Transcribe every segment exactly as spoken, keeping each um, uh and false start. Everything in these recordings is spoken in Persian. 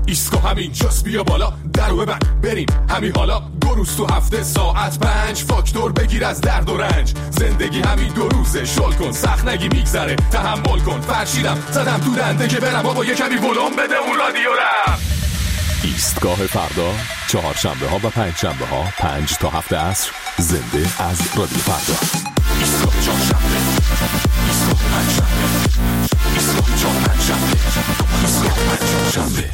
ایسکو همین جاست بیا بالا درو ببند بریم همین حالا دو روز تو هفته ساعت پنج فاکتور بگیر از درد و رنج زندگی همین دو روزه شل کن سخت نگی میگذره تحمل کن فرشیدم زدم تو دنده که برم بابا یه کمی ولوم بده اون رادیو رم. ایستگاه فردا چهارشنبه ها و پنج شنبه ها پنج تا هفت عصر زنده از رادیو فردا. ایستگاه چهارشنبه ایستگاه پنج شنبه ایستگاه چهار پنج شنبه ایستگاه پنج شنبه.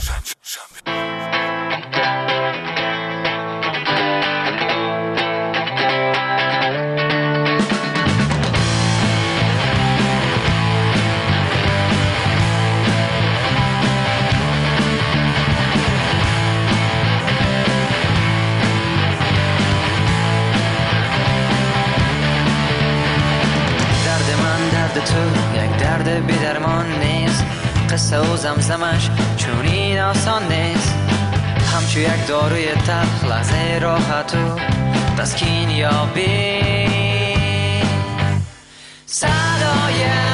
تو یک درد بی‌درمان نیست قصه و زمزمش چون این آسان نیست همچو یک داروی تلخ لحظه راحت و تسکین یابی صدای